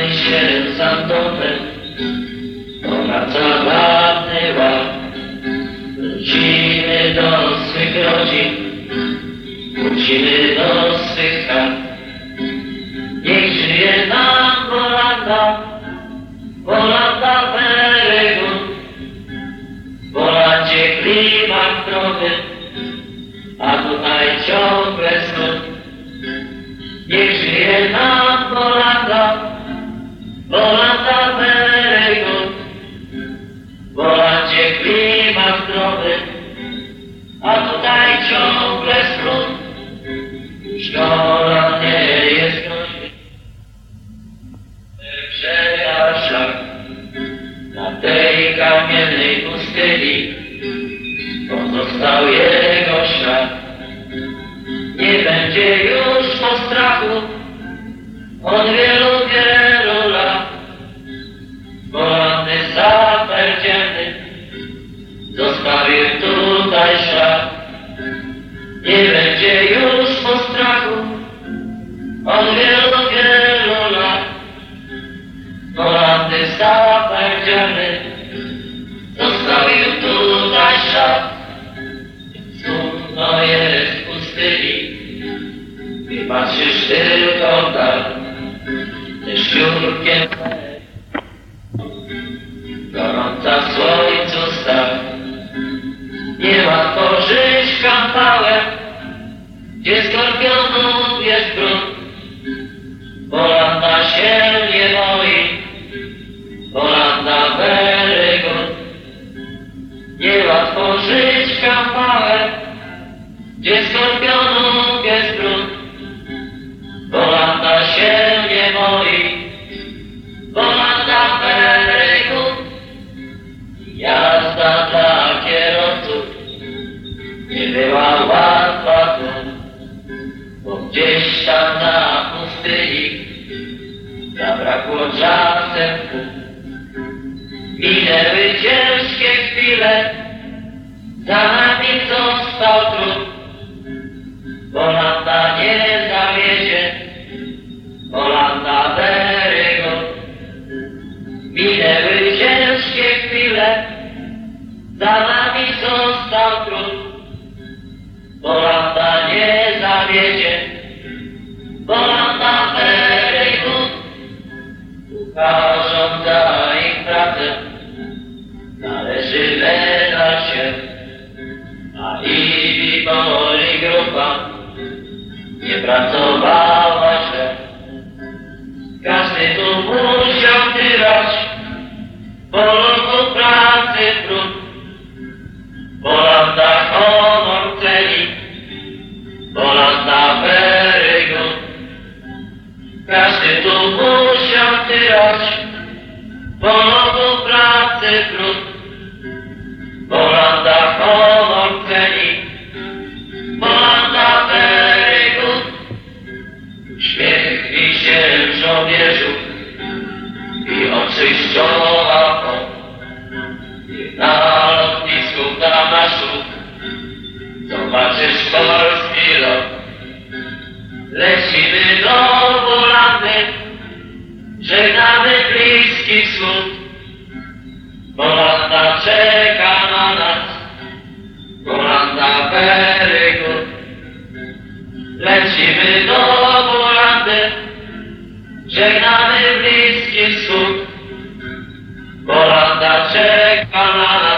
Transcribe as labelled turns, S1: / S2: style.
S1: Żegnamy się z Antonem, powraca ładny ład. Wrócimy do swych rodzin, wrócimy do swych chat. Niech żyje nam Polanda, Polanda Peregun. W Polandzie klimat zdrowy, a tutaj ciągle smut. Niech żyje nam Polanda, Polanda Peregun. W Polandzie klimat zdrowy, a tutaj ciągle smut. Szkoła nie jest groźna, przejażdża na tej kamiennej pustyni. Pozostał jego ślad. Nie będzie już postrachu od wielu, wielu lat. Poranny zaperdzielny zostawił tutaj ślad. Nie będzie już postrachu od wielu, wielu lat. Poranny zaperdzielny zostawił tutaj ślad. Smutno jest w pustyni, gdy patrzysz tylko tak, deszcziurkiem gorąca w słońcu staw. Niełatwo żyć kawałek, gdzie skorpionów jest brud. Polanda się nie boi, Polanda Peregun. Niełatwo żyć kawałek, gdzie skorpionów jest brud. Polanda się nie boi, Polanda Peregun. Jazda dla kierowców nie była łatwa tu, bo gdzieś tam na pustyni zabrakło czasem kół. Minęły ciężkie chwile, za nami został trud. Polanda nie zawiedzie, Polanda Peregun. Minęły ciężkie chwile, za nami został trud. Polanda nie zawiedzie, Polanda Peregun. Ukażą za ich pracę, należy medal się, a i boli grupa nie pracowała źle. Każdy tu musiał tyrać, po roku pracy trud. Polanda honor ceni, Polanda Peregun. Każdy tu musiał tyrać, po roku pracy trud. Polanda honor ceni, Polanda Peregun. Uśmiechnij się żołnierzu i oczyszczoła pot. Na lotnisku w Damaszu zobaczysz polski lot. Lecimy do Polandy, żegnamy Bliski Wschód. Polanda czeka na nas, Polanda Peregun. Lecimy do Polandy, żegnamy Bliski Wschód. Polanda czeka na nas.